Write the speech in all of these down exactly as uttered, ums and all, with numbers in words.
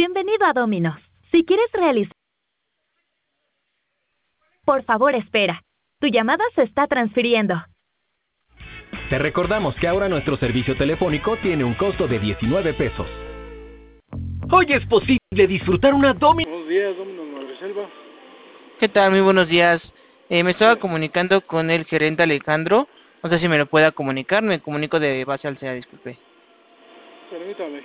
Bienvenido a Domino's. Si quieres realizar... Por favor, espera. Tu llamada se está transfiriendo. Te recordamos que ahora nuestro servicio telefónico tiene un costo de diecinueve pesos. Hoy es posible disfrutar una Domino's. Buenos días, Domino's Madreselva. ¿Qué tal? Muy buenos días. Eh, me estaba comunicando con el gerente Alejandro. No sé si me lo pueda comunicar. Me comunico de base al C E A, disculpe. Permítame.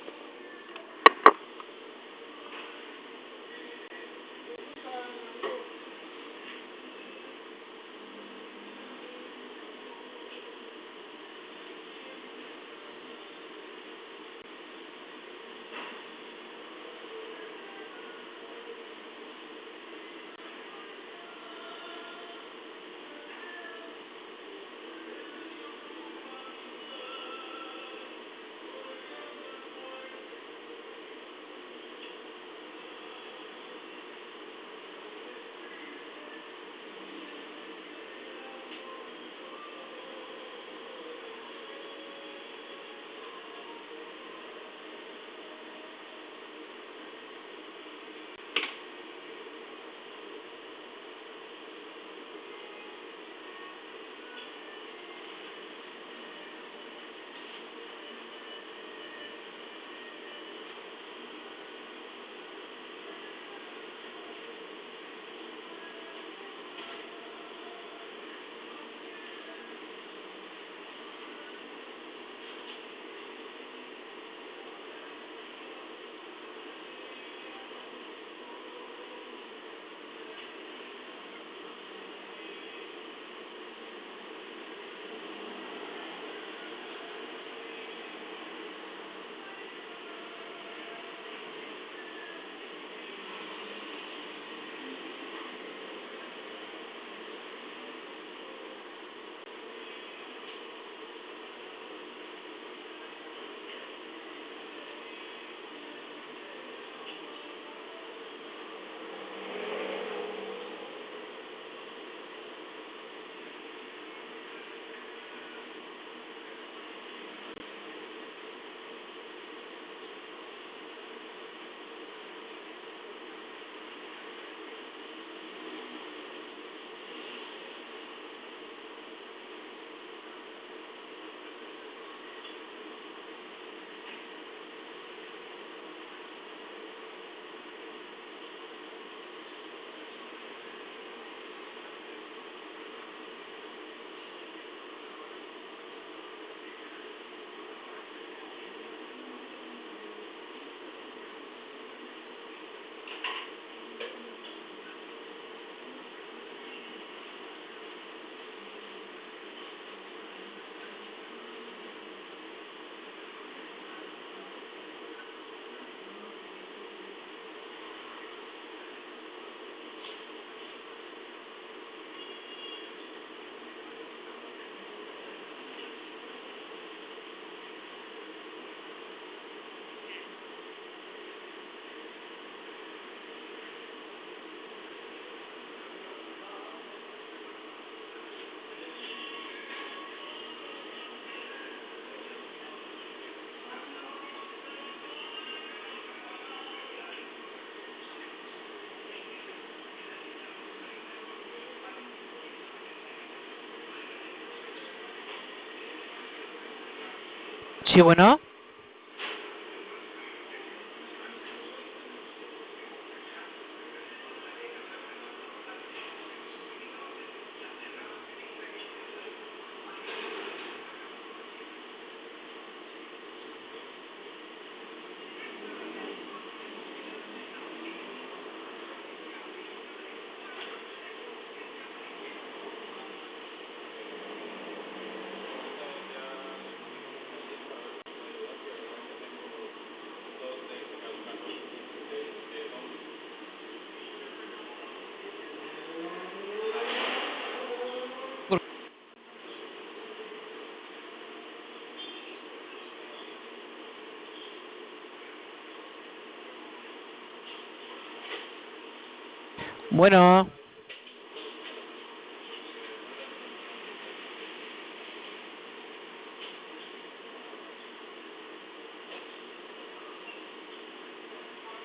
Sí, bueno. Bueno.